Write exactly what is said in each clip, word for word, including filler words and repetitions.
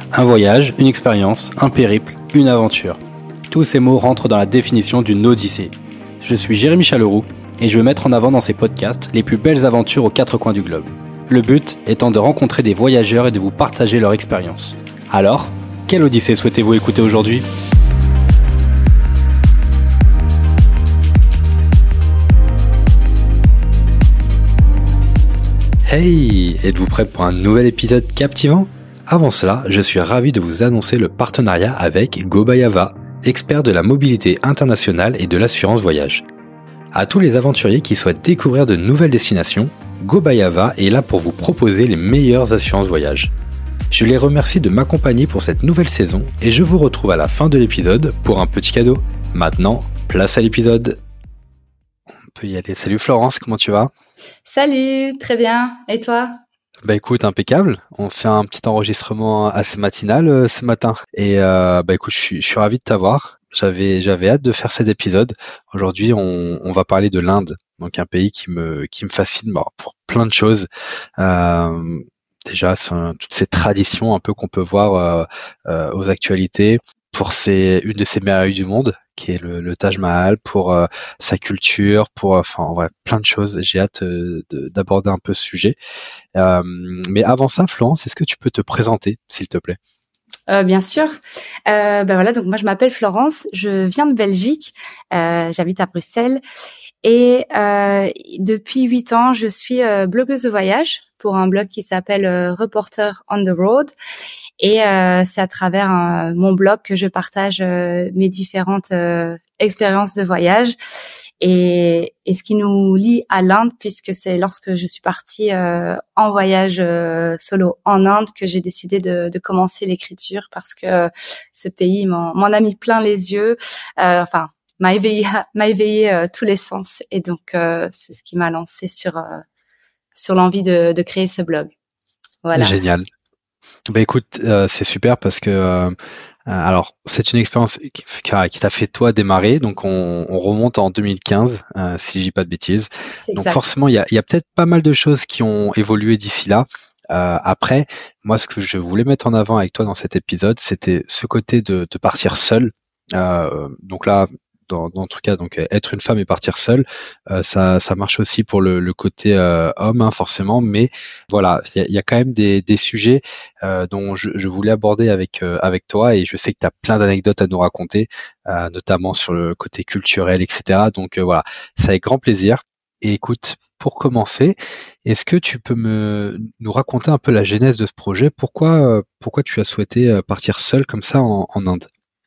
Un voyage, une expérience, un périple, une aventure. Tous ces mots rentrent dans la définition d'une odyssée. Je suis Jérémy Chaleroux et je veux mettre en avant dans ces podcasts les plus belles aventures aux quatre coins du globe. Le but étant de rencontrer des voyageurs et de vous partager leur expérience. Alors, quelle odyssée souhaitez-vous écouter aujourd'hui ? Hey, êtes-vous prêt pour un nouvel épisode captivant ? Avant cela, je suis ravi de vous annoncer le partenariat avec GoByAva, expert de la mobilité internationale et de l'assurance voyage. À tous les aventuriers qui souhaitent découvrir de nouvelles destinations, GoByAva est là pour vous proposer les meilleures assurances voyage. Je les remercie de m'accompagner pour cette nouvelle saison et je vous retrouve à la fin de l'épisode pour un petit cadeau. Maintenant, place à l'épisode. On peut y aller. Salut Florence, comment tu vas ? Salut, très bien. Et toi ? Bah écoute, impeccable. On fait un petit enregistrement assez matinal euh, ce matin. Et euh, bah écoute, je suis, je suis ravi de t'avoir. J'avais, j'avais hâte de faire cet épisode. Aujourd'hui, on, on va parler de l'Inde, donc un pays qui me, qui me fascine bah, pour plein de choses. Euh, déjà, c'est un, toutes ces traditions un peu qu'on peut voir euh, euh, aux actualités. Pour ses, une de ces merveilles du monde, qui est le, le Taj Mahal, pour euh, sa culture, pour enfin en vrai, plein de choses. J'ai hâte euh, de, d'aborder un peu ce sujet. Euh, mais avant ça, Florence, est-ce que tu peux te présenter, s'il te plaît ? Euh, bien sûr. Euh, ben voilà, donc moi je m'appelle Florence, je viens de Belgique, euh, j'habite à Bruxelles et euh, depuis huit ans je suis euh, blogueuse de voyage pour un blog qui s'appelle euh, Reporter on the Road. Et euh, c'est à travers euh, mon blog que je partage euh, mes différentes euh, expériences de voyage et, et ce qui nous lie à l'Inde, puisque c'est lorsque je suis partie euh, en voyage euh, solo en Inde que j'ai décidé de, de commencer l'écriture parce que ce pays m'en, m'en a mis plein les yeux, euh, enfin m'a éveillé, m'a éveillé euh, tous les sens et donc euh, c'est ce qui m'a lancé sur euh, sur l'envie de, de créer ce blog. Voilà. Génial. Bah écoute, euh, c'est super parce que euh, alors c'est une expérience qui, qui, a, qui t'a fait toi démarrer, donc on, on remonte en deux mille quinze euh, si je dis pas de bêtises. C'est Donc exact. forcément il y a, il y a peut-être pas mal de choses qui ont évolué d'ici là. Euh, après, moi ce que je voulais mettre en avant avec toi dans cet épisode, c'était ce côté de, de partir seul. Euh, donc là. Dans, dans tout cas, donc être une femme et partir seule, euh, ça, ça marche aussi pour le, le côté euh, homme, hein, forcément. Mais voilà, il y, y a quand même des, des sujets euh, dont je, je voulais aborder avec euh, avec toi, et je sais que tu as plein d'anecdotes à nous raconter, euh, notamment sur le côté culturel, et cetera. Donc euh, voilà, c'est avec grand plaisir. Et écoute, pour commencer, est-ce que tu peux me nous raconter un peu la genèse de ce projet ? Pourquoi euh, pourquoi tu as souhaité euh, partir seule comme ça en, en Inde ?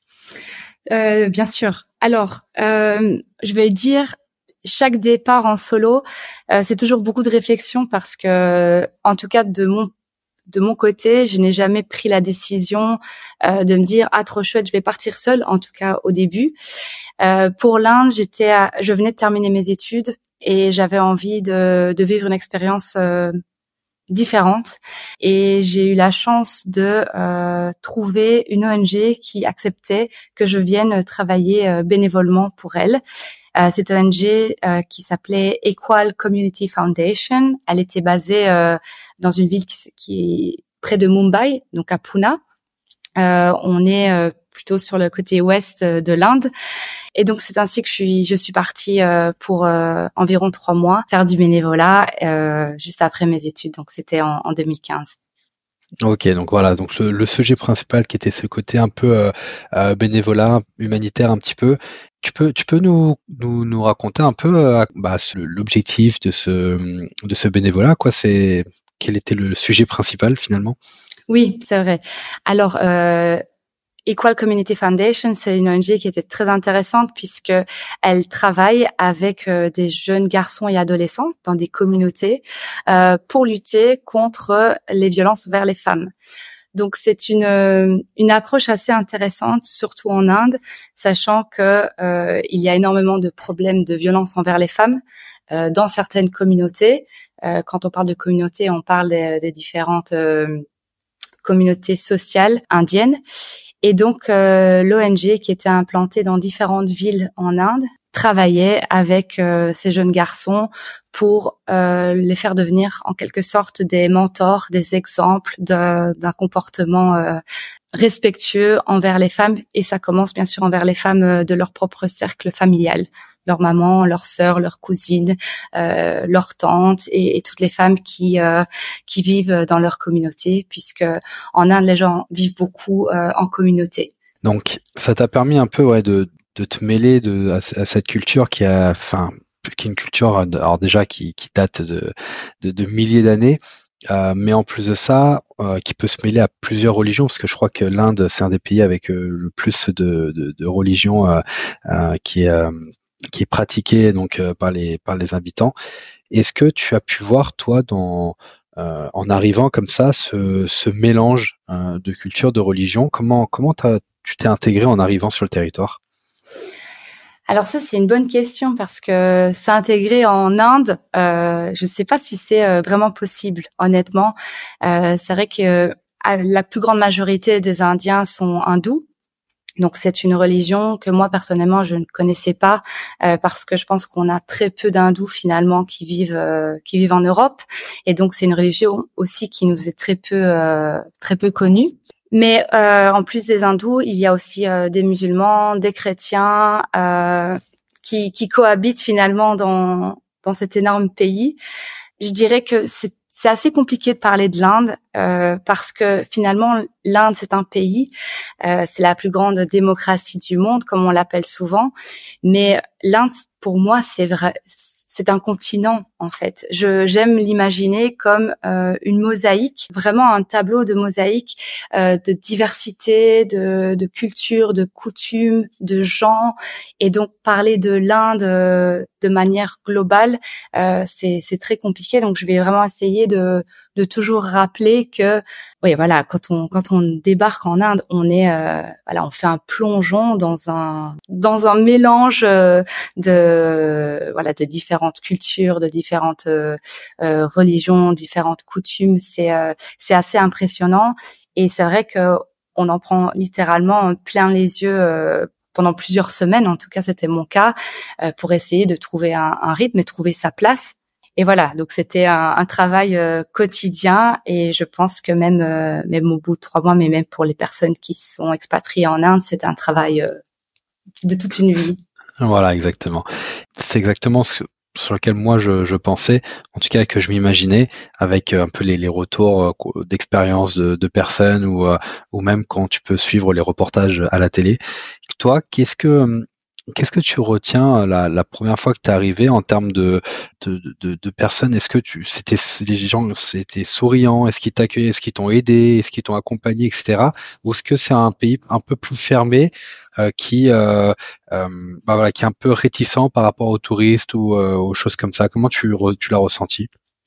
Euh, bien sûr. Alors, euh, je vais dire, chaque départ en solo, euh, c'est toujours beaucoup de réflexion parce que, en tout cas, de mon de mon côté, je n'ai jamais pris la décision euh, de me dire ah trop chouette, je vais partir seule. En tout cas, au début, euh, pour l'Inde, j'étais, à, je venais de terminer mes études et j'avais envie de de vivre une expérience euh, différentes et j'ai eu la chance de euh, trouver une O N G qui acceptait que je vienne travailler euh, bénévolement pour elle. Euh, cette O N G euh, qui s'appelait Equal Community Foundation, elle était basée euh, dans une ville qui, qui est près de Mumbai, donc à Pune. Euh, on est euh, plutôt sur le côté ouest de l'Inde. Et donc c'est ainsi que je suis je suis partie euh, pour euh, environ trois mois faire du bénévolat euh, juste après mes études. Donc c'était en, en deux mille quinze. Ok, donc voilà, donc le, le sujet principal qui était ce côté un peu euh, euh, bénévolat, humanitaire un petit peu. Tu peux tu peux nous nous, nous raconter un peu euh, bah, ce- l'objectif de ce de ce bénévolat, quoi. C'est quel était le sujet principal finalement? Oui, c'est vrai. Alors euh, Equal Community Foundation, c'est une O N G qui était très intéressante puisque elle travaille avec euh, des jeunes garçons et adolescents dans des communautés euh, pour lutter contre les violences vers les femmes. Donc c'est une euh, une approche assez intéressante, surtout en Inde, sachant que euh, il y a énormément de problèmes de violence envers les femmes euh, dans certaines communautés. Euh, quand on parle de communautés, on parle des, des différentes euh, communautés sociales indiennes. Et donc, euh, l'O N G qui était implantée dans différentes villes en Inde travaillait avec euh, ces jeunes garçons pour euh, les faire devenir en quelque sorte des mentors, des exemples de, d'un comportement euh, respectueux envers les femmes. Et ça commence bien sûr envers les femmes de leur propre cercle familial, leur maman, leur sœur, leur cousine, euh, leur tante et, et toutes les femmes qui euh, qui vivent dans leur communauté, puisque en Inde les gens vivent beaucoup euh, en communauté. Donc ça t'a permis un peu ouais de de te mêler de à, à cette culture qui a enfin qui est une culture alors déjà qui qui date de de, de milliers d'années. Euh, mais en plus de ça, euh, qui peut se mêler à plusieurs religions, parce que je crois que l'Inde, c'est un des pays avec euh, le plus de, de, de religions euh, euh, qui est euh, qui est pratiqué donc euh, par les par les habitants. Est-ce que tu as pu voir toi dans euh, en arrivant comme ça ce, ce mélange euh, de culture, de religion, comment comment t'as, tu t'es intégré en arrivant sur le territoire? Alors ça, c'est une bonne question parce que s'intégrer en Inde, euh, je ne sais pas si c'est euh, vraiment possible, honnêtement. Euh, c'est vrai que euh, la plus grande majorité des Indiens sont hindous. Donc c'est une religion que moi personnellement je ne connaissais pas euh, parce que je pense qu'on a très peu d'hindous finalement qui vivent euh, qui vivent en Europe, et donc c'est une religion aussi qui nous est très peu euh, très peu connue. Mais euh, en plus des hindous, il y a aussi euh, des musulmans, des chrétiens euh, qui, qui cohabitent finalement dans dans cet énorme pays. Je dirais que c'est c'est assez compliqué de parler de l'Inde euh, parce que finalement l'Inde c'est un pays, euh, c'est la plus grande démocratie du monde comme on l'appelle souvent, mais l'Inde pour moi c'est vrai. C'est un continent, en fait. Je, j'aime l'imaginer comme euh, une mosaïque, vraiment un tableau de mosaïque euh, de diversité, de, de culture, de coutumes, de gens. Et donc, parler de l'Inde euh, de manière globale, euh, c'est, c'est très compliqué. Donc, je vais vraiment essayer de, de toujours rappeler que, oui, voilà, quand on quand on débarque en Inde, on est, euh, voilà, on fait un plongeon dans un dans un mélange euh, de voilà de différentes cultures, de différentes euh, euh, religions, différentes coutumes. C'est euh, c'est assez impressionnant, et c'est vrai que on en prend littéralement plein les yeux. Euh, pendant plusieurs semaines, en tout cas c'était mon cas, euh, pour essayer de trouver un, un rythme et trouver sa place. Et voilà, donc c'était un, un travail euh, quotidien, et je pense que même euh, même au bout de trois mois, mais même pour les personnes qui sont expatriées en Inde, c'est un travail euh, de toute une vie. Voilà, exactement. C'est exactement ce sur lequel moi je, je pensais, en tout cas que je m'imaginais, avec un peu les, les retours d'expérience de, de personnes ou, ou même quand tu peux suivre les reportages à la télé. Toi, qu'est-ce que qu'est-ce que tu retiens la, la première fois que tu es arrivé en termes de, de, de, de personnes? Est-ce que tu c'était les gens c'était souriants? Est-ce qu'ils t'accueillaient? Est-ce qu'ils t'ont aidé? Est-ce qu'ils t'ont accompagné, et cetera. Ou est-ce que c'est un pays un peu plus fermé? Euh, qui, euh, euh, bah voilà, qui est un peu réticent par rapport aux touristes ou euh, aux choses comme ça. Comment tu, re, tu l'as ressenti?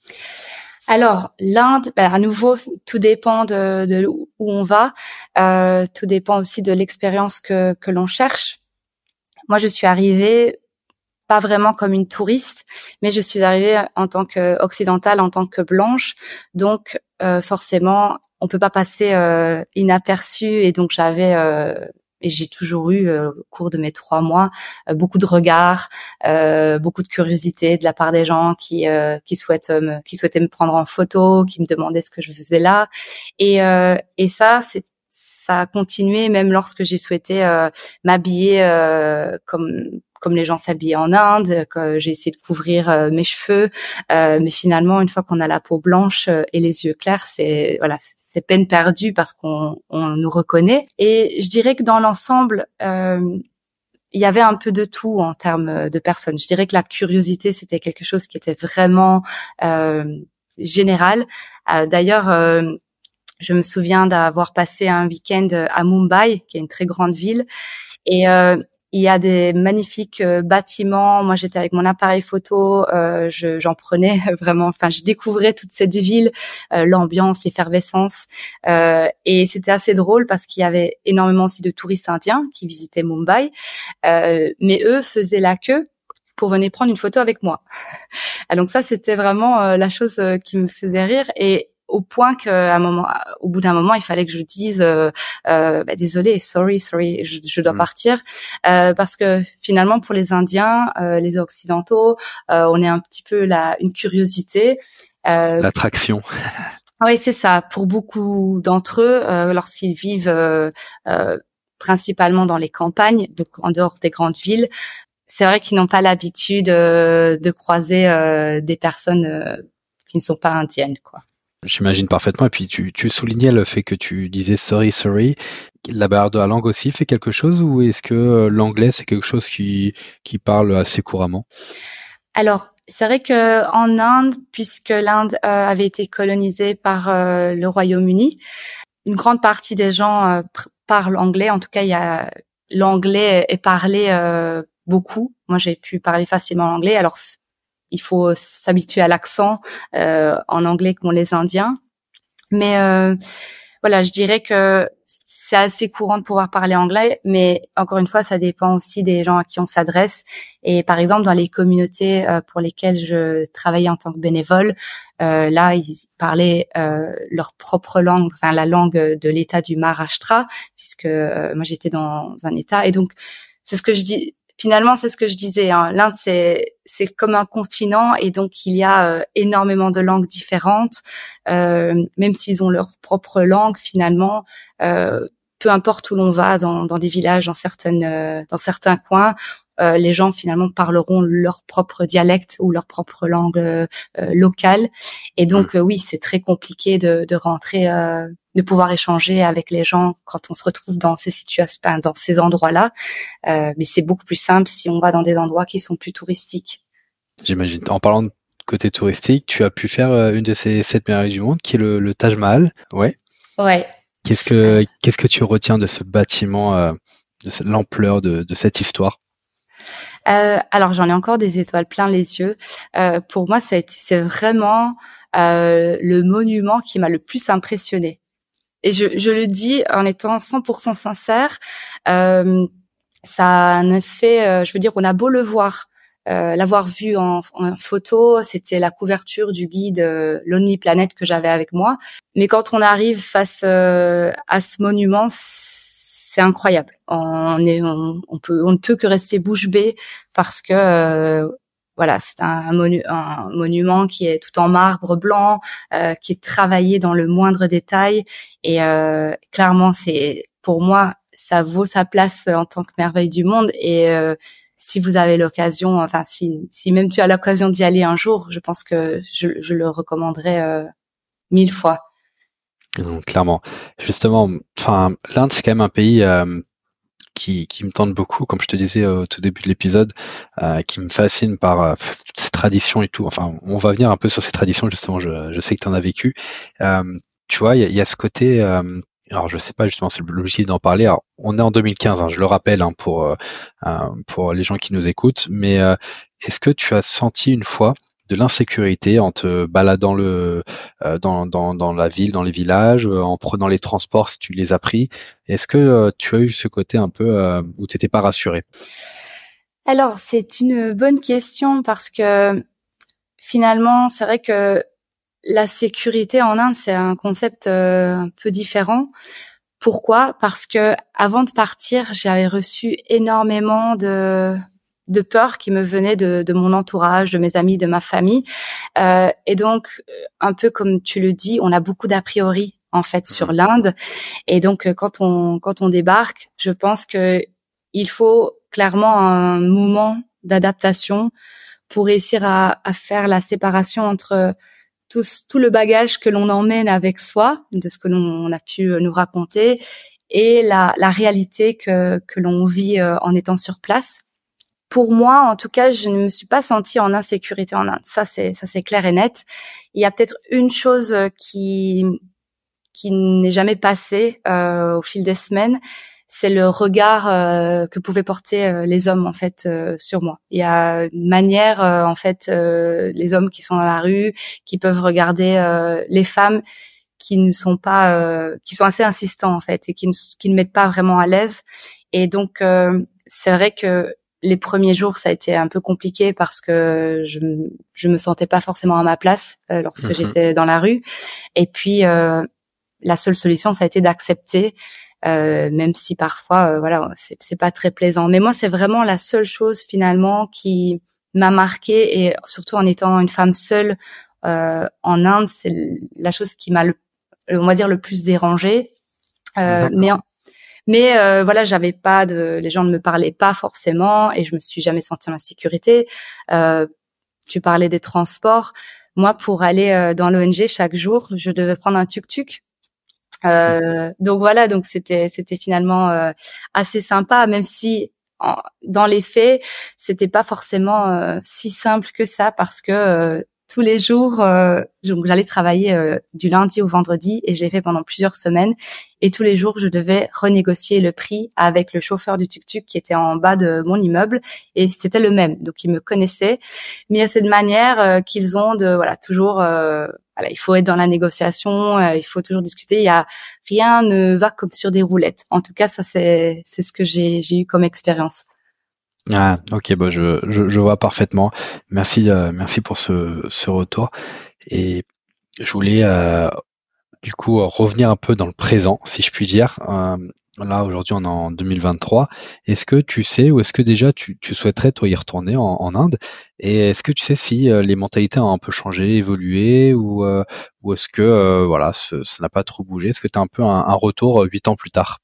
Alors, l'Inde, bah, à nouveau, tout dépend de, de où on va. Euh, tout dépend aussi de l'expérience que, que l'on cherche. Moi, je suis arrivée pas vraiment comme une touriste, mais je suis arrivée en tant qu'occidentale, en tant que blanche. Donc, euh, forcément, on peut pas passer euh, inaperçu. Et donc, j'avais... Euh, Et j'ai toujours eu, euh, au cours de mes trois mois, euh, beaucoup de regards, euh, beaucoup de curiosité de la part des gens qui euh, qui souhaitent me, qui souhaitaient me prendre en photo, qui me demandaient ce que je faisais là. Et euh, et ça, c'est ça a continué même lorsque j'ai souhaité euh, m'habiller euh, comme comme les gens s'habillaient en Inde, que j'ai essayé de couvrir euh, mes cheveux, euh, mais finalement, une fois qu'on a la peau blanche euh, et les yeux clairs, c'est voilà. C'est, c'est peine perdue parce qu'on on nous reconnaît. Et je dirais que dans l'ensemble, euh, il y avait un peu de tout en termes de personnes. Je dirais que la curiosité, c'était quelque chose qui était vraiment euh, général. Euh, d'ailleurs, euh, je me souviens d'avoir passé un week-end à Mumbai, qui est une très grande ville, et euh, il y a des magnifiques euh, bâtiments. Moi, j'étais avec mon appareil photo, euh, je, j'en prenais vraiment. Enfin, je découvrais toute cette ville, euh, l'ambiance, l'effervescence, euh, et c'était assez drôle parce qu'il y avait énormément aussi de touristes indiens qui visitaient Mumbai, euh, mais eux faisaient la queue pour venir prendre une photo avec moi. Donc ça, c'était vraiment euh, la chose euh, qui me faisait rire. Et au point qu'à un moment, au bout d'un moment, il fallait que je dise euh, euh, bah, désolé, sorry, sorry, je, je dois mmh. partir, euh, parce que finalement pour les Indiens, euh, les Occidentaux, euh, on est un petit peu la une curiosité. Euh, L'attraction. Oui, c'est ça. Pour beaucoup d'entre eux, euh, lorsqu'ils vivent euh, euh, principalement dans les campagnes, donc en dehors des grandes villes, c'est vrai qu'ils n'ont pas l'habitude euh, de croiser euh, des personnes euh, qui ne sont pas indiennes, quoi. J'imagine parfaitement. Et puis tu, tu soulignais le fait que tu disais sorry, sorry. La barrière de la langue aussi fait quelque chose, ou est-ce que l'anglais c'est quelque chose qui qui parle assez couramment? Alors, c'est vrai que en Inde, puisque l'Inde euh, avait été colonisée par euh, le Royaume-Uni, une grande partie des gens euh, pr- parlent anglais. En tout cas, il y a l'anglais est parlé euh, beaucoup. Moi, j'ai pu parler facilement l'anglais. Alors, il faut s'habituer à l'accent euh, en anglais qu'ont les Indiens. Mais euh, voilà, je dirais que c'est assez courant de pouvoir parler anglais, mais encore une fois, ça dépend aussi des gens à qui on s'adresse. Et par exemple, dans les communautés euh, pour lesquelles je travaillais en tant que bénévole, euh, là, ils parlaient euh, leur propre langue, enfin la langue de l'État du Maharashtra, puisque euh, moi j'étais dans un État. Et donc, c'est ce que je dis. Finalement, c'est ce que je disais. Hein. L'Inde, c'est c'est comme un continent, et donc il y a euh, énormément de langues différentes. Euh, même s'ils ont leur propre langue, finalement, euh, peu importe où l'on va, dans, dans des villages, dans certaines, euh, dans certains coins, euh, les gens finalement parleront leur propre dialecte ou leur propre langue euh, euh, locale. Et donc, euh, oui, c'est très compliqué de, de rentrer, euh, de pouvoir échanger avec les gens quand on se retrouve dans ces situations, enfin, dans ces endroits-là. Euh, mais c'est beaucoup plus simple si on va dans des endroits qui sont plus touristiques. J'imagine. En parlant de côté touristique, tu as pu faire une de ces sept merveilles du monde, qui est le, le Taj Mahal. Ouais. Ouais. Qu'est-ce que qu'est-ce que tu retiens de ce bâtiment, euh, de cette, l'ampleur de, de cette histoire? Euh, alors j'en ai encore des étoiles plein les yeux. Euh, pour moi, c'est, c'est vraiment euh, le monument qui m'a le plus impressionnée. Et je, je le dis en étant cent pour cent sincère. Euh, ça a un effet, euh, je veux dire, on a beau le voir, euh, l'avoir vu en, en photo, c'était la couverture du guide euh, Lonely Planet que j'avais avec moi. Mais quand on arrive face euh, à ce monument, c'est incroyable. On est, on, on peut, on ne peut que rester bouche bée parce que euh, voilà, c'est un, monu- un monument qui est tout en marbre blanc, euh, qui est travaillé dans le moindre détail, et euh, clairement, c'est pour moi, ça vaut sa place en tant que merveille du monde. Et euh, si vous avez l'occasion, enfin si, si même tu as l'occasion d'y aller un jour, je pense que je, je le recommanderais euh, mille fois. Non, clairement. Justement, enfin, l'Inde, c'est quand même un pays euh, qui, qui me tente beaucoup, comme je te disais au tout début de l'épisode, euh, qui me fascine par euh, toutes ces traditions et tout. Enfin, on va venir un peu sur ces traditions, justement, je, je sais que tu en as vécu. Euh, tu vois, il y a, y a ce côté... Euh, alors, je sais pas, justement, c'est l'objectif d'en parler. Alors, on est en deux mille quinze, hein, je le rappelle, hein, pour, euh, pour les gens qui nous écoutent, mais euh, est-ce que tu as senti une fois de l'insécurité en te baladant le, euh, dans, dans, dans la ville, dans les villages, euh, en prenant les transports si tu les as pris? Est-ce que euh, tu as eu ce côté un peu euh, où tu n'étais pas rassuré? Alors, c'est une bonne question parce que finalement, c'est vrai que la sécurité en Inde, c'est un concept euh, un peu différent. Pourquoi ? Parce que avant de partir, j'avais reçu énormément de de peur qui me venait de, de mon entourage, de mes amis, de ma famille. Euh, et donc, un peu comme tu le dis, on a beaucoup d'a priori en fait sur l'Inde. Et donc, quand on quand on débarque, je pense que il faut clairement un moment d'adaptation pour réussir à, à faire la séparation entre tout, tout le bagage que l'on emmène avec soi, de ce que l'on a pu nous raconter, et la, la réalité que, que l'on vit euh, en étant sur place. Pour moi, en tout cas, je ne me suis pas sentie en insécurité en Inde. Ça, c'est, ça, c'est clair et net. Il y a peut-être une chose qui, qui n'est jamais passée euh, au fil des semaines, c'est le regard euh, que pouvaient porter euh, les hommes en fait euh, sur moi. Il y a une manière euh, en fait euh, les hommes qui sont dans la rue, qui peuvent regarder euh, les femmes qui ne sont pas, euh, qui sont assez insistants en fait et qui ne, qui ne mettent pas vraiment à l'aise. Et donc euh, c'est vrai que les premiers jours, ça a été un peu compliqué parce que je je me sentais pas forcément à ma place euh, lorsque mmh. j'étais dans la rue. Et puis euh, la seule solution, ça a été d'accepter, euh, même si parfois, euh, voilà, c'est, c'est pas très plaisant. Mais moi, c'est vraiment la seule chose finalement qui m'a marquée, et surtout en étant une femme seule euh, en Inde, c'est la chose qui m'a, le, on va dire, le plus dérangée. Euh, mais mais euh, voilà, j'avais pas de, les gens ne me parlaient pas forcément, et je me suis jamais sentie en insécurité. Euh, tu parlais des transports. Moi, pour aller euh, dans l'O N G chaque jour, je devais prendre un tuk-tuk. Euh, donc voilà, donc c'était c'était finalement euh, assez sympa, même si en, dans les faits, c'était pas forcément euh, si simple que ça, parce que euh, tous les jours, euh, donc j'allais travailler euh, du lundi au vendredi, et j'ai fait pendant plusieurs semaines, et tous les jours je devais renégocier le prix avec le chauffeur du tuk-tuk qui était en bas de mon immeuble, et c'était le même, donc il me connaissait, mais il y a cette manière euh, qu'ils ont de voilà toujours euh, voilà, il faut être dans la négociation, euh, il faut toujours discuter, il y a rien ne va comme sur des roulettes. En tout cas, ça c'est c'est ce que j'ai j'ai eu comme expérience. Ah, ok, bah je, je, je vois parfaitement. Merci, euh, merci pour ce, ce retour. Et je voulais euh, du coup revenir un peu dans le présent, si je puis dire. Euh, là, aujourd'hui, on est en deux mille vingt-trois. Est-ce que tu sais, ou est-ce que déjà tu, tu souhaiterais toi y retourner en, en Inde? Et est-ce que tu sais si euh, les mentalités ont un peu changé, évolué, ou, euh, ou est-ce que euh, voilà, ce, ça n'a pas trop bougé? Est-ce que tu as un peu un, un retour euh, huit ans plus tard?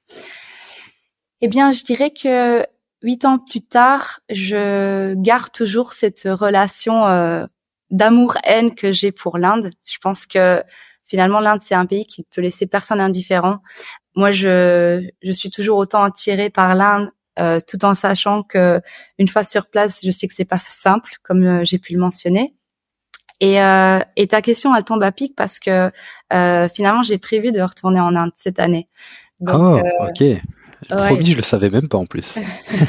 Eh bien, je dirais que Huit ans plus tard, je garde toujours cette relation euh, d'amour-haine que j'ai pour l'Inde. Je pense que finalement l'Inde, c'est un pays qui peut laisser personne indifférent. Moi, je je suis toujours autant attirée par l'Inde, euh, tout en sachant que une fois sur place, je sais que c'est pas simple, comme euh, j'ai pu le mentionner. Et, euh, et ta question, elle tombe à pic parce que euh, finalement, j'ai prévu de retourner en Inde cette année. Donc, oh, euh, ok. Le ouais. Promis, je le savais même pas en plus.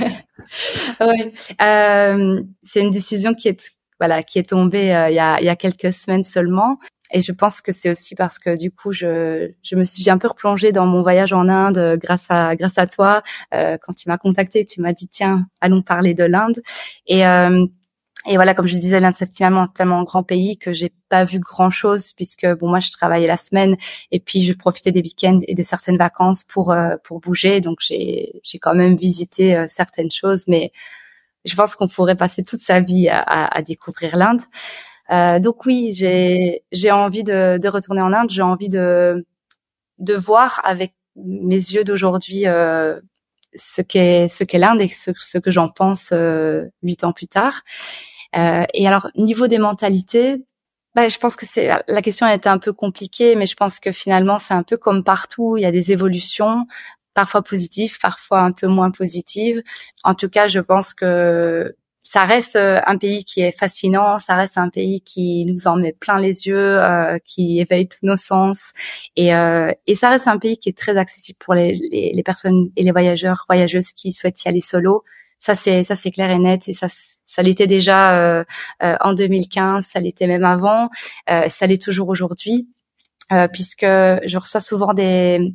ouais, euh, c'est une décision qui est voilà qui est tombée euh, il y a il y a quelques semaines seulement, et je pense que c'est aussi parce que du coup je je me suis j'ai un peu replongée dans mon voyage en Inde euh, grâce à grâce à toi. Euh, quand tu m'as contactée, tu m'as dit tiens, allons parler de l'Inde, et euh, Et voilà, comme je le disais, l'Inde, c'est finalement tellement un grand pays que j'ai pas vu grand chose, puisque bon, moi, je travaillais la semaine, et puis je profitais des week-ends et de certaines vacances pour euh, pour bouger. Donc j'ai j'ai quand même visité euh, certaines choses, mais je pense qu'on pourrait passer toute sa vie à, à, à découvrir l'Inde. Euh, donc oui, j'ai j'ai envie de de retourner en Inde. J'ai envie de de voir avec mes yeux d'aujourd'hui euh, ce qu'est ce qu'est l'Inde et ce, ce que j'en pense euh, huit ans plus tard. Euh, et alors, niveau des mentalités, bah, je pense que c'est la question a été un peu compliquée, mais je pense que finalement, c'est un peu comme partout, il y a des évolutions, parfois positives, parfois un peu moins positives. En tout cas, je pense que ça reste un pays qui est fascinant, ça reste un pays qui nous en met plein les yeux, euh, qui éveille tous nos sens, et, euh, et ça reste un pays qui est très accessible pour les, les, les personnes et les voyageurs, voyageuses qui souhaitent y aller solo. Ça c'est ça c'est clair et net, et ça ça l'était déjà euh, euh, en deux mille quinze, ça l'était même avant, euh, ça l'est toujours aujourd'hui, euh, puisque je reçois souvent des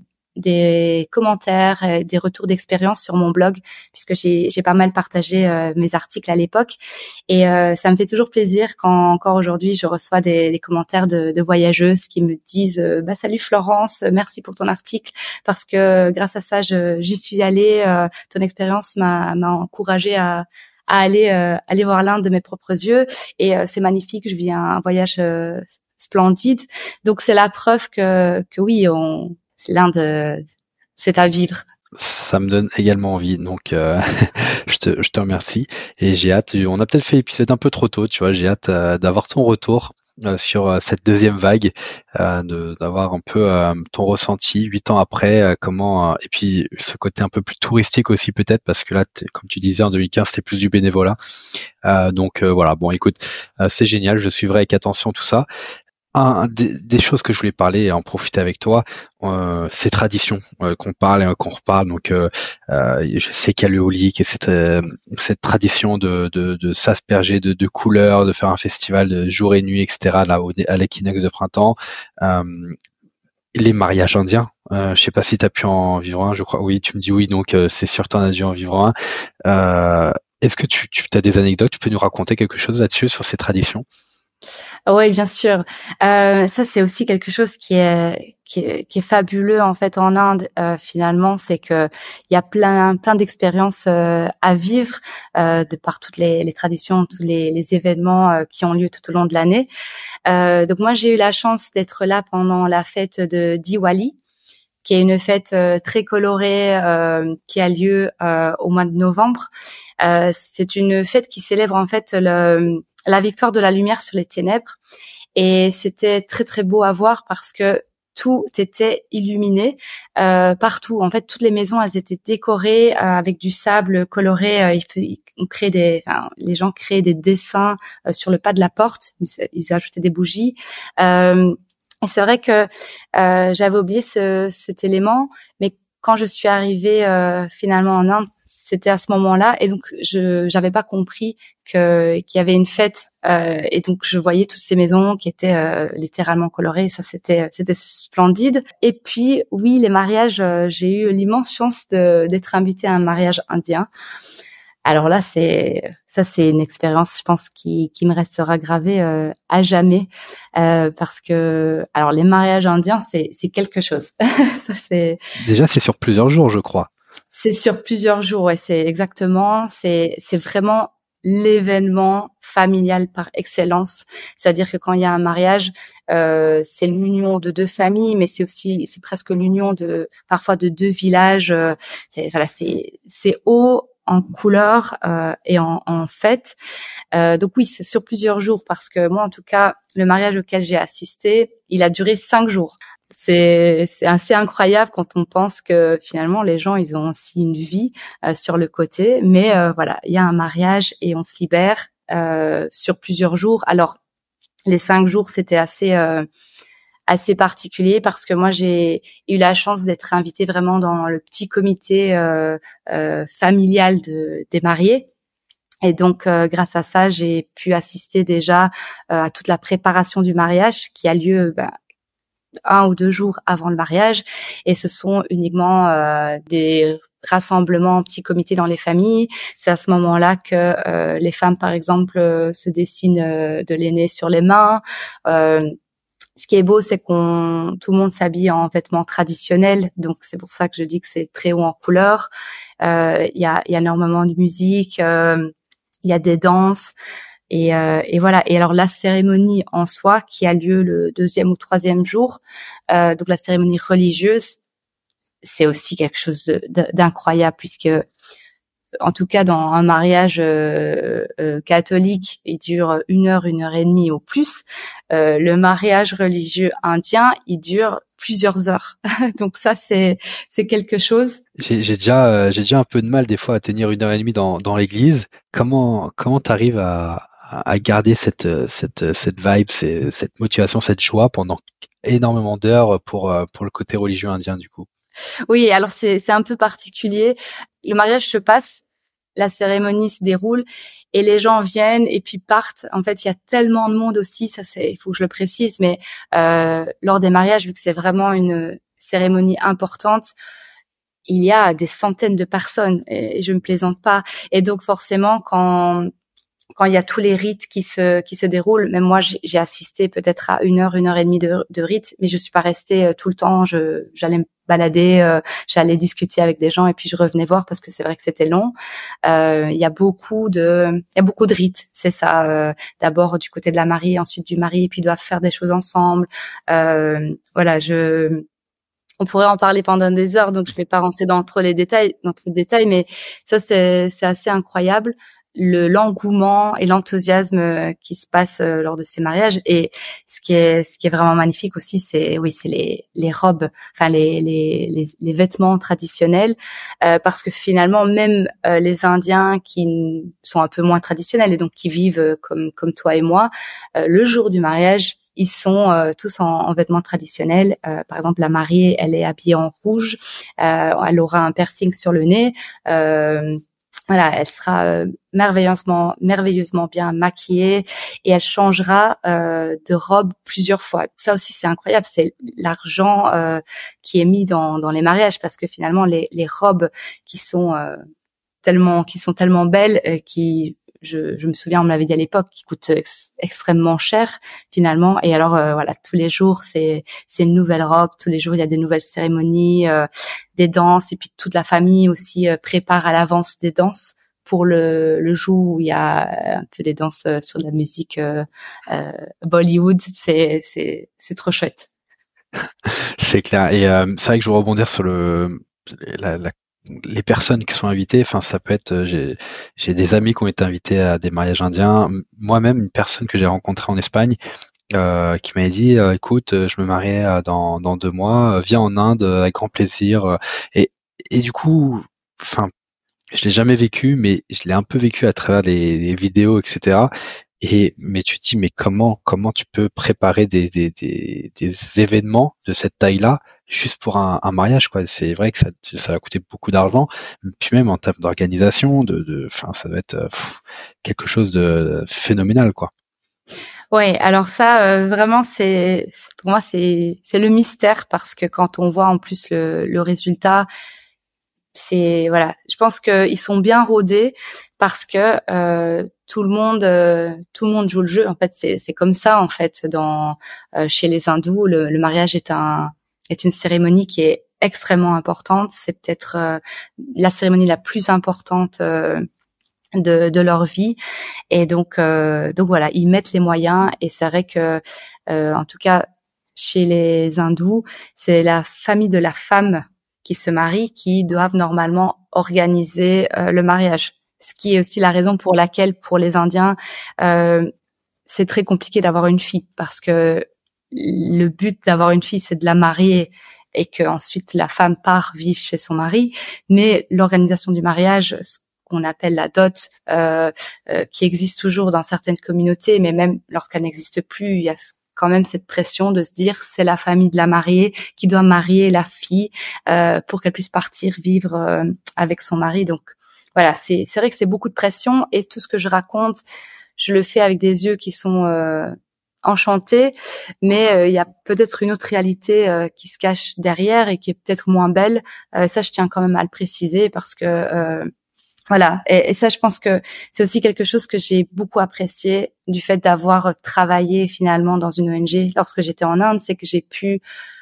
des commentaires, euh, des retours d'expérience sur mon blog, puisque j'ai j'ai pas mal partagé euh, mes articles à l'époque, et euh, ça me fait toujours plaisir quand encore aujourd'hui je reçois des, des commentaires de, de voyageuses qui me disent euh, bah salut Florence, merci pour ton article, parce que grâce à ça je j'y suis allée, euh, ton expérience m'a m'a encouragée à à aller euh, aller voir l'Inde de mes propres yeux, et euh, c'est magnifique, je vis un, un voyage euh, splendide. Donc c'est la preuve que que oui, on l'Inde, c'est à vivre. Ça me donne également envie, donc euh, je, te, je te remercie, et j'ai hâte. On a peut-être fait l'épisode un peu trop tôt, tu vois. J'ai hâte euh, d'avoir ton retour euh, sur euh, cette deuxième vague, euh, de, d'avoir un peu euh, ton ressenti huit ans après, euh, comment euh, et puis ce côté un peu plus touristique aussi peut-être, parce que là, comme tu disais, en deux mille quinze, c'était plus du bénévolat. Euh, donc euh, voilà. Bon, écoute, euh, c'est génial. Je suivrai avec attention tout ça. Un des, des choses que je voulais parler et en profiter avec toi, euh, ces traditions euh, qu'on parle et qu'on reparle. Donc, euh, euh, je sais qu'il y a le holi, et cette, euh, cette tradition de, de, de s'asperger de, de couleurs, de faire un festival de jour et nuit, et cetera. Là, au, à l'équinoxe de printemps. Euh, les mariages indiens. Euh, je sais pas si tu as pu en vivre un. Je crois. Oui, tu me dis oui. Donc, euh, c'est sûr, tu en as dû en vivre un. Euh, Est-ce que tu, tu as des anecdotes? Tu peux nous raconter quelque chose là-dessus, sur ces traditions? Oui, bien sûr. Euh, ça, c'est aussi quelque chose qui est, qui est qui est fabuleux en fait en Inde. Euh, finalement, c'est que il y a plein plein d'expériences euh, à vivre euh, de par toutes les, les traditions, tous les, les événements euh, qui ont lieu tout au long de l'année. Euh, donc moi, j'ai eu la chance d'être là pendant la fête de Diwali, qui est une fête euh, très colorée euh, qui a lieu euh, au mois de novembre. Euh, c'est une fête qui célèbre en fait le, la victoire de la lumière sur les ténèbres, et c'était très très beau à voir parce que tout était illuminé euh, partout. En fait, toutes les maisons, elles étaient décorées euh, avec du sable coloré. Euh, ils, on crée des, enfin, les gens créaient des dessins euh, sur le pas de la porte. Ils, ils ajoutaient des bougies. Euh, et c'est vrai que euh, j'avais oublié ce, cet élément, mais quand je suis arrivée euh, finalement en Inde, c'était à ce moment-là, et donc je j'avais pas compris que qu'il y avait une fête, euh, et donc je voyais toutes ces maisons qui étaient euh, littéralement colorées. Ça, c'était c'était splendide. Et puis oui, les mariages, euh, j'ai eu l'immense chance de d'être invitée à un mariage indien. Alors là, c'est ça, c'est une expérience, je pense, qui qui me restera gravée euh, à jamais, euh, parce que alors les mariages indiens, c'est c'est quelque chose. Ça, c'est Déjà, c'est sur plusieurs jours, je crois. C'est sur plusieurs jours, ouais, c'est exactement, c'est c'est vraiment l'événement familial par excellence. C'est-à-dire que quand il y a un mariage, euh, c'est l'union de deux familles, mais c'est aussi, c'est presque l'union de, parfois de deux villages. Euh, c'est, voilà, c'est c'est haut en couleur euh, et en, en fête. Euh, donc oui, c'est sur plusieurs jours, parce que moi, en tout cas, le mariage auquel j'ai assisté, il a duré cinq jours. C'est, c'est assez incroyable quand on pense que finalement les gens, ils ont aussi une vie euh, sur le côté. Mais euh, voilà, il y a un mariage et on se libère euh, sur plusieurs jours. Alors les cinq jours, c'était assez euh, assez particulier, parce que moi j'ai eu la chance d'être invitée vraiment dans le petit comité euh, euh, familial de, des mariés. Et donc, euh, grâce à ça, j'ai pu assister déjà euh, à toute la préparation du mariage qui a lieu bah, un ou deux jours avant le mariage, et ce sont uniquement euh, des rassemblements en petits comités dans les familles. C'est à ce moment-là que euh, les femmes, par exemple, euh, se dessinent euh, de l'aîné sur les mains. Euh, ce qui est beau, c'est qu'on tout le monde s'habille en vêtements traditionnels, donc c'est pour ça que je dis que c'est très haut en couleur. Euh, Il y a, y a énormément de musique, euh, il y a des danses. Et, euh, et voilà. Et alors la cérémonie en soi, qui a lieu le deuxième ou troisième jour, euh, donc la cérémonie religieuse, c'est aussi quelque chose de, de, d'incroyable, puisque en tout cas dans un mariage euh, euh, catholique, il dure une heure, une heure et demie au plus. Euh, le mariage religieux indien, il dure plusieurs heures. Donc ça, c'est c'est quelque chose. J'ai, j'ai déjà, euh, j'ai déjà un peu de mal des fois à tenir une heure et demie dans, dans l'église. Comment, comment t'arrives à, à garder cette, cette, cette vibe, cette, cette motivation, cette joie pendant énormément d'heures pour, pour le côté religieux indien, du coup? Oui, alors c'est c'est un peu particulier. Le mariage se passe, la cérémonie se déroule et les gens viennent et puis partent. En fait, il y a tellement de monde aussi, ça c'est, il faut que je le précise, mais euh, lors des mariages, vu que c'est vraiment une cérémonie importante, il y a des centaines de personnes et je ne plaisante pas. Et donc forcément, quand quand il y a tous les rites qui se qui se déroulent, même moi j'ai, j'ai assisté peut-être à une heure, une heure et demie de, de rites, mais je suis pas restée euh, tout le temps. Je j'allais me balader, euh, j'allais discuter avec des gens et puis je revenais voir parce que c'est vrai que c'était long. Euh, il y a beaucoup de il y a beaucoup de rites, c'est ça. Euh, d'abord du côté de la mariée, ensuite du mari, et puis ils doivent faire des choses ensemble. Euh, voilà, je on pourrait en parler pendant des heures, donc je vais pas rentrer dans trop les détails, dans trop de détails, mais ça c'est c'est assez incroyable, le l'engouement et l'enthousiasme qui se passe lors de ces mariages. Et ce qui est ce qui est vraiment magnifique aussi, c'est oui, c'est les les robes, enfin les les les, les vêtements traditionnels, euh, parce que finalement même euh, les Indiens qui sont un peu moins traditionnels et donc qui vivent comme comme toi et moi, euh, le jour du mariage, ils sont euh, tous en, en vêtements traditionnels. Euh, par exemple, la mariée, elle est habillée en rouge, euh, elle aura un piercing sur le nez. Euh, voilà, elle sera euh, merveilleusement, merveilleusement bien maquillée et elle changera euh, de robe plusieurs fois. Ça aussi, c'est incroyable. C'est l'argent euh, qui est mis dans, dans les mariages, parce que finalement, les, les robes qui sont euh, tellement, qui sont tellement belles, euh, qui Je, je me souviens, on me l'avait dit à l'époque, qui coûte ex- extrêmement cher finalement. Et alors euh, voilà, tous les jours c'est c'est une nouvelle robe, tous les jours il y a des nouvelles cérémonies, euh, des danses, et puis toute la famille aussi euh, prépare à l'avance des danses pour le le jour où il y a un peu des danses euh, sur de la musique euh, euh, Bollywood. C'est c'est c'est trop chouette. C'est clair. Et euh, c'est vrai que je veux rebondir sur le la, la les personnes qui sont invitées, enfin ça peut être, euh, j'ai j'ai des amis qui ont été invités à des mariages indiens. M- Moi-même, une personne que j'ai rencontrée en Espagne, euh, qui m'avait dit, euh, écoute, euh, je me marie euh, dans dans deux mois, euh, viens en Inde euh, avec grand plaisir. euh. Et et du coup, enfin, je l'ai jamais vécu, mais je l'ai un peu vécu à travers les, les vidéos, et cetera. Et mais tu te dis, mais comment comment tu peux préparer des des des, des événements de cette taille-là juste pour un, un mariage, quoi. C'est vrai que ça ça va coûter beaucoup d'argent, puis même en termes d'organisation, de de, enfin ça doit être euh, pff, quelque chose de phénoménal, quoi. Ouais, alors ça, euh, vraiment, c'est c'est- pour moi, c'est c'est le mystère, parce que quand on voit en plus le, le résultat, c'est voilà. Je pense qu'ils sont bien rodés, parce que euh, tout le monde, euh, tout le monde joue le jeu. En fait, c'est c'est comme ça en fait dans euh, chez les hindous. Le, le mariage est un est une cérémonie qui est extrêmement importante. C'est peut-être euh, la cérémonie la plus importante euh, de de leur vie. Et donc, euh, donc voilà, ils mettent les moyens. Et c'est vrai que, euh, en tout cas, chez les hindous, c'est la famille de la femme qui se marie qui doivent normalement organiser euh, le mariage. Ce qui est aussi la raison pour laquelle, pour les Indiens, euh, c'est très compliqué d'avoir une fille, parce que le but d'avoir une fille, c'est de la marier et que ensuite la femme part vivre chez son mari. Mais l'organisation du mariage, qu'on appelle la dot, euh, euh, qui existe toujours dans certaines communautés, mais même lorsqu'elle n'existe plus, il y a quand même cette pression de se dire c'est la famille de la mariée qui doit marier la fille euh, pour qu'elle puisse partir vivre euh, avec son mari. Donc voilà, c'est c'est vrai que c'est beaucoup de pression, et tout ce que je raconte, je le fais avec des yeux qui sont euh, enchantés, mais euh, il y a peut-être une autre réalité euh, qui se cache derrière et qui est peut-être moins belle. Euh, ça, je tiens quand même à le préciser, parce que euh, voilà, et, et ça, je pense que c'est aussi quelque chose que j'ai beaucoup apprécié du fait d'avoir travaillé finalement dans une O N G lorsque j'étais en Inde, c'est que j'ai pu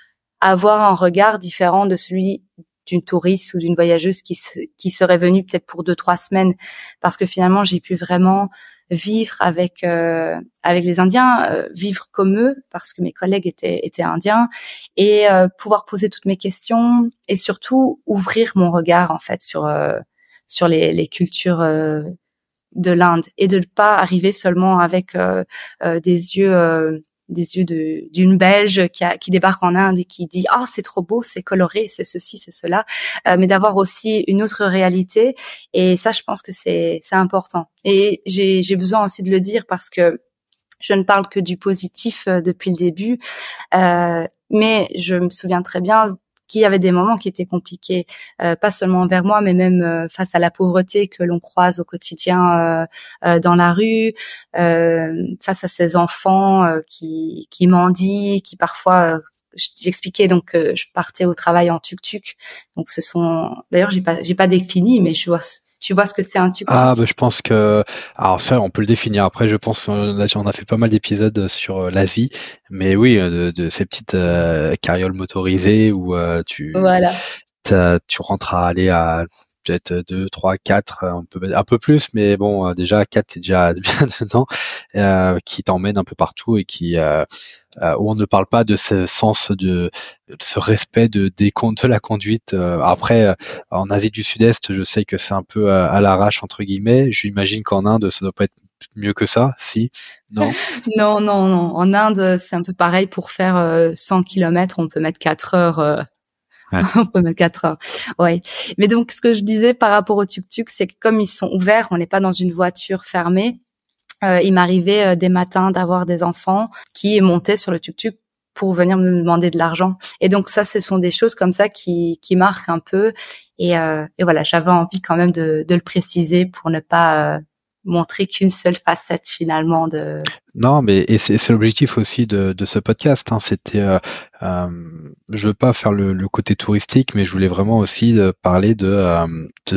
avoir un regard différent de celui d'une touriste ou d'une voyageuse qui qui serait venue peut-être pour deux trois semaines, parce que finalement j'ai pu vraiment vivre avec euh, avec les Indiens, euh, vivre comme eux, parce que mes collègues étaient étaient indiens, et euh, pouvoir poser toutes mes questions, et surtout ouvrir mon regard en fait sur euh, sur les, les cultures euh, de l'Inde, et de ne pas arriver seulement avec euh, euh, des yeux euh, des yeux de d'une Belge qui, a, qui débarque en Inde et qui dit ah, c'est trop beau, c'est coloré, c'est ceci, c'est cela, euh, mais d'avoir aussi une autre réalité. Et ça, je pense que c'est c'est important. Et j'ai j'ai besoin aussi de le dire, parce que je ne parle que du positif euh, depuis le début, euh, mais je me souviens très bien qu'il y avait des moments qui étaient compliqués, euh, pas seulement envers moi, mais même euh, face à la pauvreté que l'on croise au quotidien euh, euh, dans la rue, euh, face à ces enfants euh, qui qui mendient, qui parfois, euh, j'expliquais donc que je partais au travail en tuk-tuk. Donc ce sont, d'ailleurs j'ai pas j'ai pas défini, mais je vois tu vois ce que c'est un Ah, tuk-tuk. bah, je pense que, alors ça, on peut le définir. Après, je pense, euh, là, on a fait pas mal d'épisodes sur euh, l'Asie, mais oui, euh, de, de ces petites euh, carrioles motorisées où euh, tu, Voilà. t'as- tu rentres à aller à peut-être deux, trois, quatre, un peu, un peu plus, mais bon, euh, déjà quatre, t'es déjà bien dedans, euh, qui t'emmène un peu partout et qui, euh, euh, où on ne parle pas de ce sens de, de ce respect de, des comptes de la conduite. Euh, après, euh, en Asie du Sud-Est, je sais que c'est un peu à, à l'arrache entre guillemets. J'imagine qu'en Inde, ça doit pas être mieux que ça, si? Non? Non, non, non. En Inde, c'est un peu pareil. Pour faire euh, cent kilomètres, on peut mettre quatre heures. Euh, Ouais. on peut mettre quatre heures. Ouais. Mais donc, ce que je disais par rapport au tuk-tuk, c'est que comme ils sont ouverts, on n'est pas dans une voiture fermée. Euh, il m'arrivait euh, des matins d'avoir des enfants qui montaient sur le tuk-tuk pour venir me demander de l'argent. Et donc ça, ce sont des choses comme ça qui, qui marquent un peu. Et, euh, et voilà, j'avais envie quand même de, de le préciser pour ne pas euh, montrer qu'une seule facette finalement de. Non, mais et c'est c'est l'objectif aussi de, de ce podcast. Hein. C'était, euh, euh, je veux pas faire le, le côté touristique, mais je voulais vraiment aussi euh, parler de, euh, de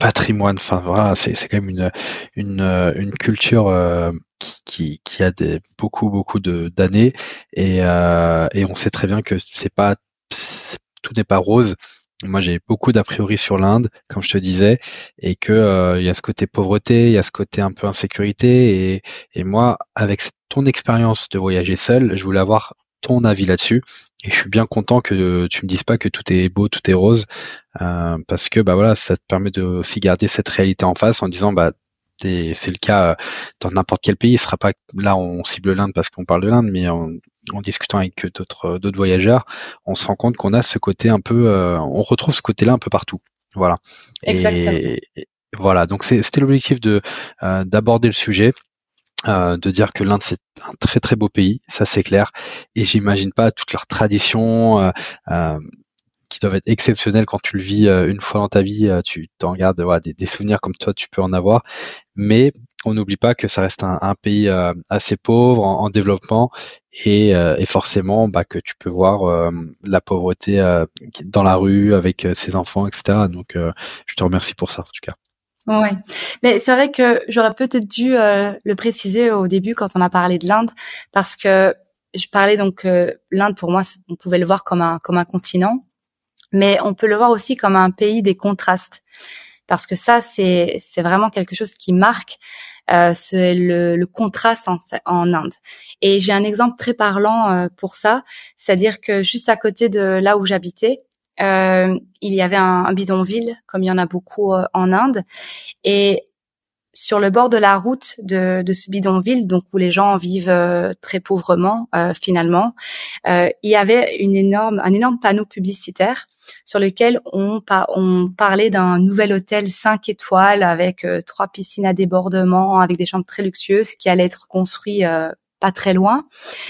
patrimoine. Enfin voilà, c'est c'est quand même une une euh, une culture euh, qui, qui qui a des beaucoup beaucoup de d'années et euh, et on sait très bien que c'est pas c'est- tout n'est pas rose. Moi, j'ai beaucoup d'a priori sur l'Inde, comme je te disais, et que euh, il y a ce côté pauvreté, il y a ce côté un peu insécurité, et et moi, avec ton expérience de voyager seul, je voulais avoir ton avis là-dessus. Et je suis bien content que tu me dises pas que tout est beau, tout est rose, euh, parce que bah voilà, ça te permet de aussi garder cette réalité en face en disant bah t'es- c'est le cas euh, dans n'importe quel pays. Ce sera pas là on cible l'Inde parce qu'on parle de l'Inde, mais en, en discutant avec d'autres d'autres voyageurs, on se rend compte qu'on a ce côté un peu, euh, on retrouve ce côté-là un peu partout. Voilà. Exactement. Et, et voilà. Donc c'est- c'était l'objectif de euh, d'aborder le sujet. Euh, de dire que l'Inde c'est un très très beau pays, ça c'est clair, et j'imagine pas toutes leurs traditions, euh, euh, qui doivent être exceptionnels quand tu le vis euh, une fois dans ta vie, euh, tu t'en gardes voilà, des, des souvenirs comme toi tu peux en avoir, mais on n'oublie pas que ça reste un, un pays euh, assez pauvre en, en développement et, euh, et forcément bah, que tu peux voir euh, la pauvreté euh, dans la rue avec euh, ses enfants, et cetera. Donc euh, je te remercie pour ça en tout cas. Ouais, mais c'est vrai que j'aurais peut-être dû euh, le préciser au début quand on a parlé de l'Inde, parce que je parlais donc euh, l'Inde pour moi, on pouvait le voir comme un comme un continent, mais on peut le voir aussi comme un pays des contrastes, parce que ça c'est c'est vraiment quelque chose qui marque, euh, c'est le, le contraste en fait en Inde. Et j'ai un exemple très parlant euh, pour ça, c'est-à-dire que juste à côté de là où j'habitais, euh, il y avait un, un bidonville, comme il y en a beaucoup euh, en Inde. Et sur le bord de la route de, de ce bidonville, donc où les gens vivent euh, très pauvrement euh, finalement, euh, il y avait une énorme, un énorme panneau publicitaire sur lequel on, pa- on parlait d'un nouvel hôtel cinq étoiles avec euh, trois piscines à débordement, avec des chambres très luxueuses qui allaient être construits euh, pas très loin.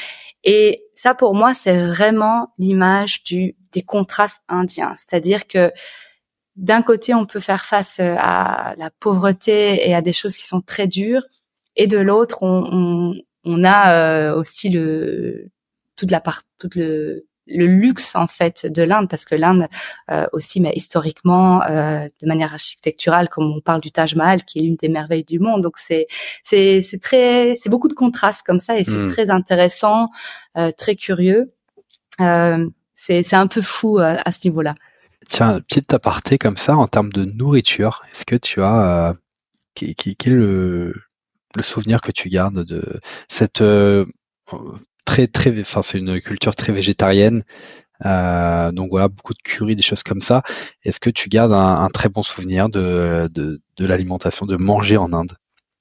Et ça, pour moi, c'est vraiment l'image du des contrastes indiens, c'est-à-dire que d'un côté, on peut faire face à la pauvreté et à des choses qui sont très dures, et de l'autre, on, on, on a euh, aussi le toute la part, tout le le luxe en fait de l'Inde, parce que l'Inde euh, aussi, mais historiquement, euh, de manière architecturale, comme on parle du Taj Mahal, qui est l'une des merveilles du monde. Donc c'est c'est c'est très c'est beaucoup de contrastes comme ça, et c'est Hmm. très intéressant, euh, très curieux. Euh, c'est c'est un peu fou euh, à ce niveau-là. Tiens, petite aparté comme ça en termes de nourriture, est-ce que tu as euh, qui, qui, quel est le, le souvenir que tu gardes de cette euh, très très enfin c'est une culture très végétarienne, euh, donc voilà beaucoup de curry, des choses comme ça. Est-ce que tu gardes un, un très bon souvenir de de, de l'alimentation, de manger en Inde?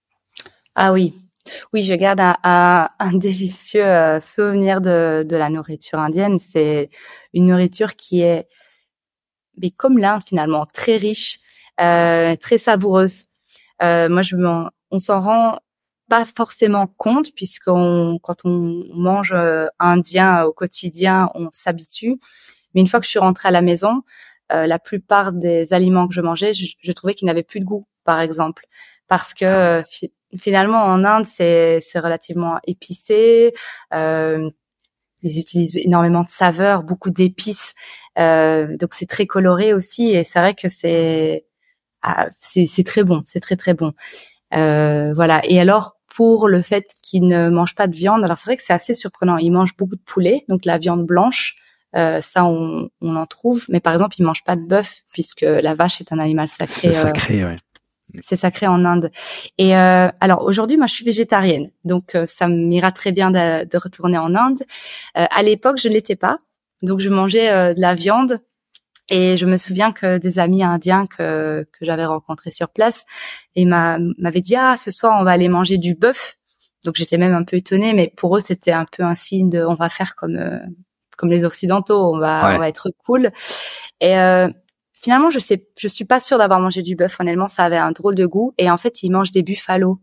Ah oui, oui, je garde un, un, un délicieux euh, souvenir de, de la nourriture indienne. C'est une nourriture qui est, mais comme l'Inde finalement, très riche, euh, très savoureuse. Euh, moi, je m'en, on s'en rend pas forcément compte, puisqu'on, quand on mange euh, indien au quotidien, on s'habitue. Mais une fois que je suis rentrée à la maison, euh, la plupart des aliments que je mangeais, je, je trouvais qu'ils n'avaient plus de goût, par exemple, parce que euh, fi- finalement en Inde c'est c'est relativement épicé. Euh, ils utilisent énormément de saveurs, beaucoup d'épices, euh, donc c'est très coloré aussi, et c'est vrai que c'est ah, c'est c'est très bon, c'est très très bon. Euh, voilà. Et alors, pour le fait qu'ils ne mangent pas de viande, alors c'est vrai que c'est assez surprenant. Ils mangent beaucoup de poulet, donc la viande blanche, euh, ça on, on en trouve. Mais par exemple, ils mangent pas de bœuf, puisque la vache est un animal C'est sacré. Euh, sacré, ouais. c'est sacré en Inde. Et euh, alors aujourd'hui, moi, je suis végétarienne, donc euh, ça m'ira très bien de, de retourner en Inde. Euh, à l'époque, je l'étais pas, donc je mangeais euh, de la viande. Et je me souviens que des amis indiens que que j'avais rencontrés sur place, et m'a m'avaient dit ah ce soir on va aller manger du bœuf. Donc j'étais même un peu étonnée, mais pour eux c'était un peu un signe de on va faire comme euh, comme les occidentaux, on va on Ouais. va être cool. Et euh, finalement je sais je suis pas sûre d'avoir mangé du bœuf, honnêtement ça avait un drôle de goût, et en fait ils mangent des buffalo.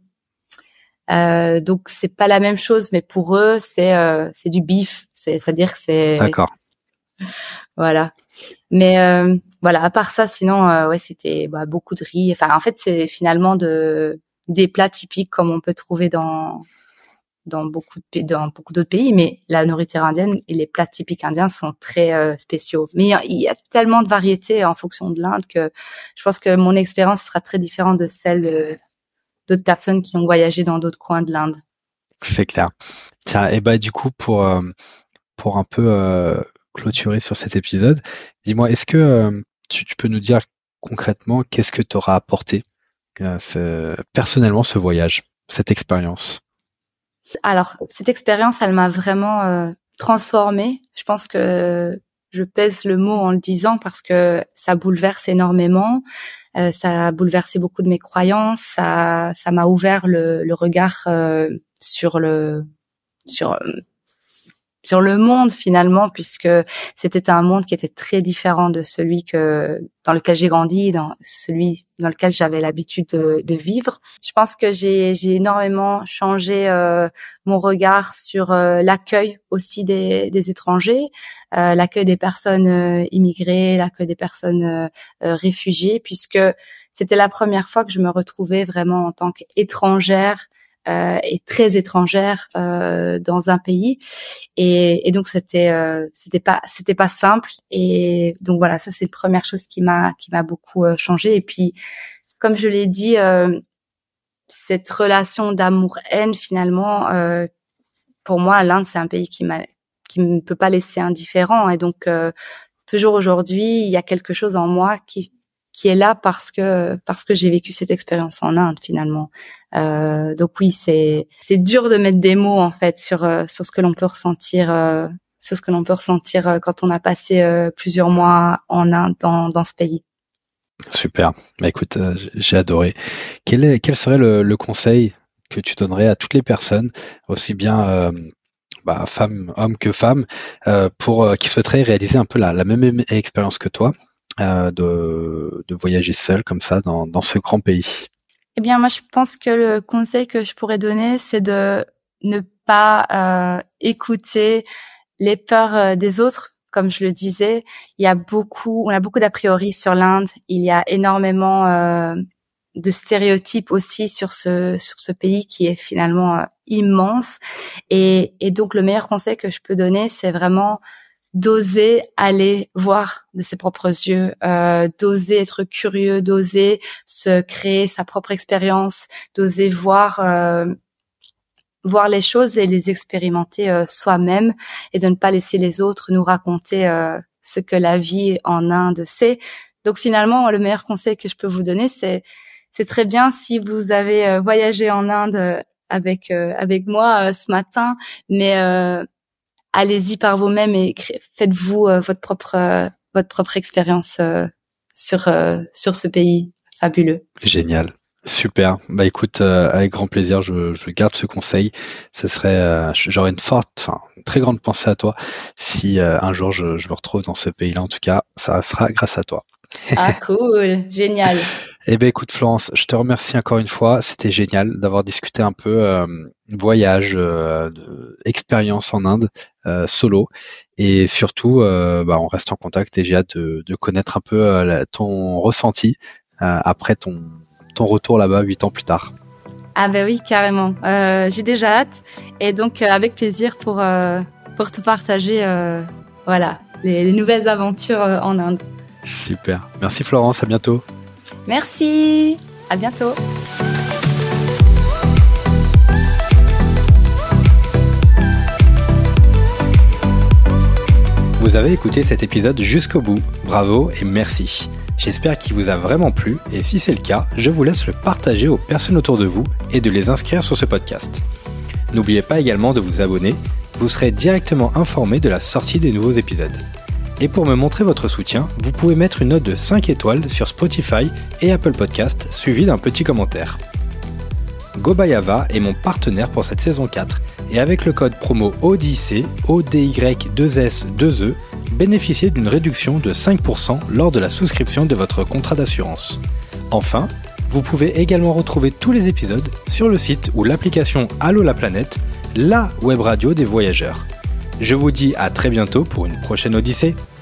Euh, donc c'est pas la même chose, mais pour eux c'est euh, c'est du beef, c'est c'est à dire que c'est D'accord. voilà. Mais euh, voilà, à part ça, sinon, euh, ouais, c'était bah, beaucoup de riz. Enfin, en fait, c'est finalement de des plats typiques comme on peut trouver dans dans beaucoup de pays, dans beaucoup d'autres pays, mais la nourriture indienne et les plats typiques indiens sont très euh, spéciaux. Mais il y a tellement de variétés en fonction de l'Inde que je pense que mon expérience sera très différente de celle euh, d'autres personnes qui ont voyagé dans d'autres coins de l'Inde. C'est clair. Tiens, et bah du coup pour euh, pour un peu euh, clôturer sur cet épisode, dis-moi, est-ce que euh, tu, tu peux nous dire concrètement qu'est-ce que t'aura apporté euh, ce, personnellement ce voyage, cette expérience? Alors, cette expérience, elle m'a vraiment euh, transformée. Je pense que je pèse le mot en le disant parce que ça bouleverse énormément. Euh, ça a bouleversé beaucoup de mes croyances. Ça, ça m'a ouvert le, le regard euh, sur le, sur sur le monde finalement, puisque c'était un monde qui était très différent de celui que dans lequel j'ai grandi, dans celui dans lequel j'avais l'habitude de, de vivre. Je pense que j'ai j'ai énormément changé euh, mon regard sur euh, l'accueil aussi des des étrangers, euh, l'accueil des personnes euh, immigrées, l'accueil des personnes euh, euh, réfugiées, puisque c'était la première fois que je me retrouvais vraiment en tant qu'étrangère. Euh, et très étrangère euh, dans un pays et, et donc c'était euh, c'était pas c'était pas simple et donc voilà, ça c'est la première chose qui m'a qui m'a beaucoup euh, changé. Et puis comme je l'ai dit, euh, cette relation d'amour-haine finalement, euh, pour moi l'Inde c'est un pays qui m'a qui me peut pas laisser indifférent et donc euh, toujours aujourd'hui il y a quelque chose en moi qui qui est là parce que parce que j'ai vécu cette expérience en Inde finalement. Euh, donc oui, c'est c'est dur de mettre des mots en fait sur euh, sur ce que l'on peut ressentir euh, sur ce que l'on peut ressentir euh, quand on a passé euh, plusieurs mois en Inde dans dans ce pays. Super. Bah écoute, euh, j'ai adoré. Quel est quel serait le, le conseil que tu donnerais à toutes les personnes, aussi bien euh, bah, femmes, hommes que femmes, euh, pour euh, qui souhaiteraient réaliser un peu la, la même expérience que toi? Euh, de, de voyager seul comme ça dans, dans ce grand pays? Eh bien, moi, je pense que le conseil que je pourrais donner, c'est de ne pas euh, écouter les peurs euh, des autres. Comme je le disais, il y a beaucoup, on a beaucoup d'a priori sur l'Inde. Il y a énormément euh, de stéréotypes aussi sur ce sur ce pays qui est finalement euh, immense. Et, et donc, le meilleur conseil que je peux donner, c'est vraiment d'oser aller voir de ses propres yeux, euh, d'oser être curieux, d'oser se créer sa propre expérience, d'oser voir euh, voir les choses et les expérimenter euh, soi-même et de ne pas laisser les autres nous raconter euh, ce que la vie en Inde c'est. Donc finalement, le meilleur conseil que je peux vous donner, c'est c'est très bien si vous avez euh, voyagé en Inde avec euh, avec moi euh, ce matin, mais euh, allez-y par vous-même et cré- faites-vous euh, votre propre euh, votre propre expérience euh, sur euh, sur ce pays fabuleux. Génial, super. Bah écoute, euh, avec grand plaisir, je, je garde ce conseil. Ce serait, euh, j'aurais une forte, enfin une très grande pensée à toi si euh, un jour je, je me retrouve dans ce pays-là. En tout cas, ça sera grâce à toi. Ah cool, génial. Eh ben écoute Florence, je te remercie encore une fois. C'était génial d'avoir discuté un peu euh, voyage, euh, de, expérience en Inde, euh, solo, et surtout, euh, bah, on reste en contact et j'ai hâte de, de connaître un peu euh, la- ton ressenti euh, après ton ton retour là-bas huit ans plus tard. Ah ben oui, carrément. Euh, j'ai déjà hâte et donc euh, avec plaisir pour euh, pour te partager euh, voilà les, les nouvelles aventures euh, en Inde. Super. Merci Florence, à bientôt. Merci, à bientôt. Vous avez écouté cet épisode jusqu'au bout, bravo et merci. J'espère qu'il vous a vraiment plu et si c'est le cas, je vous laisse le partager aux personnes autour de vous et de les inscrire sur ce podcast. N'oubliez pas également de vous abonner, vous serez directement informé de la sortie des nouveaux épisodes. Et pour me montrer votre soutien, vous pouvez mettre une note de cinq étoiles sur Spotify et Apple Podcast, suivie d'un petit commentaire. Gobayava est mon partenaire pour cette saison quatre et avec le code promo O D Y C, O D Y deux S deux E, bénéficiez d'une réduction de cinq pour cent lors de la souscription de votre contrat d'assurance. Enfin, vous pouvez également retrouver tous les épisodes sur le site ou l'application Allo la planète, la web radio des voyageurs. Je vous dis à très bientôt pour une prochaine Odyssée.